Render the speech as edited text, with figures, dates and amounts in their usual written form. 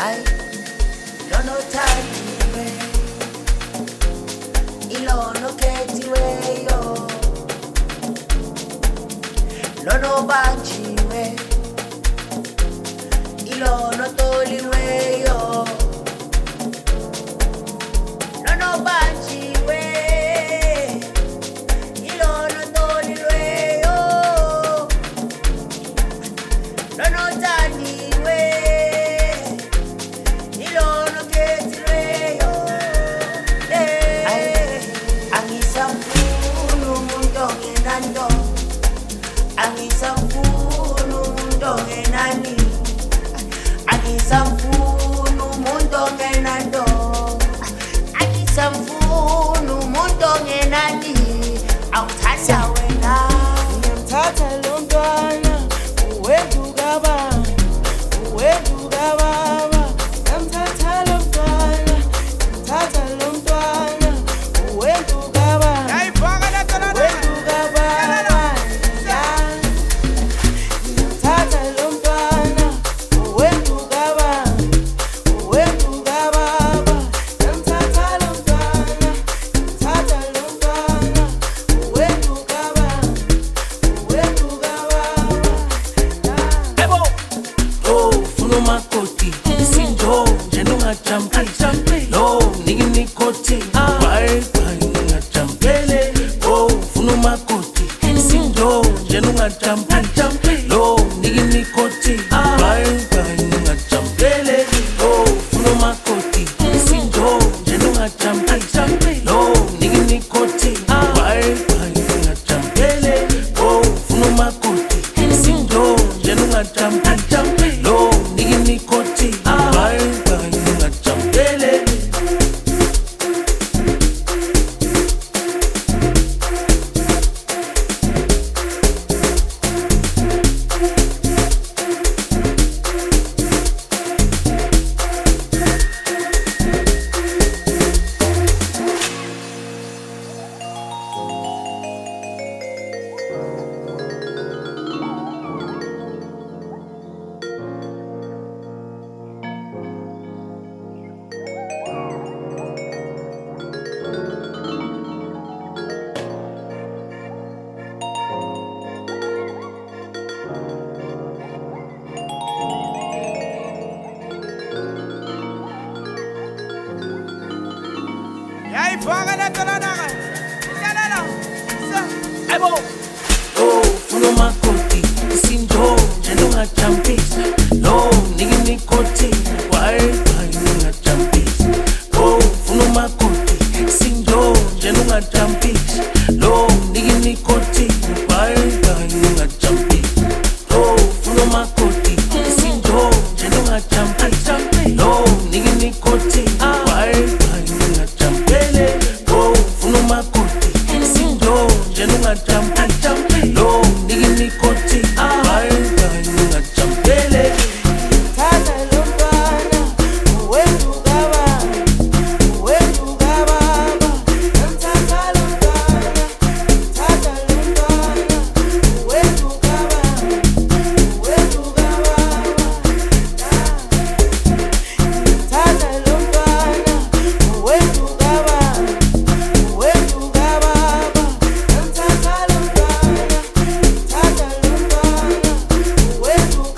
Ay, lono thandiwe, ilono khethiweyo, lono banjiwe, ilono toliweyo, lono banjiwe, ilono toliweyo, lono thandiwe, ilono khethiweyo. Angisamfuni umuntu ongenanto, angisamfuni umuntu ongenani, angisamfuni umuntu ongenanto, angisamfuni umuntu ongenani, awuthanda wena. Ngiyamthatha lo mntwana uweduka baba, uweduka baba. Ngiyamthatha lo mntwana, ngiyamthatha lo mntwana uweduka baba, uweduka baba. Ngiyamthatha lo mntwana uweduka baba, uweduka baba. Ngiyamthatha lo mntwana, ngiyamthatha lo mntwana uweduka baba, uweduka baba. Ebo, oh, funa umakoti, isinjo, njena ungajampile, lo, niki nikoti, bye bye, ungajampele. Oh, funa umakoti, isinjo, njena ungajampile, lo, niki nikoti, bye bye, ungajampele. Oh, funa umakoti, isinjo, njena ungajampile, lo, niki nikoti, bye bye, ungajampele. Oh, funa umakoti, isinjo, njena ungajampile, lo, niki nikoti, bye bye, ungajampele. Ebo, oh, funa umakoti, isinjo, njena ungajampile, lo, niki nikoti, bye bye, ungajampile. Oh, funa umakoti, isinjo, njena ungajampile, lo, niki nikoti, bye bye, ungajampile. Oh, funa umakoti, isinjo, njena ungajampile, lo, niki nikoti, bye bye, ungajampele. Oh, funa umakoti, isinjo, njena ungajampile, lo, niki nikoti, bye bye, ungajampele. Ngiyamthatha lo mntwana uweduka baba, uweduka baba. Ngiyamthatha lo mntwana, ngiyamthatha lo mntwana uweduka baba, uweduka baba. Ngiyamthatha lo mntwana uweduka baba, uweduka baba. Ngiyamthatha lo mntwana, ngiyamthatha lo mntwana uweduka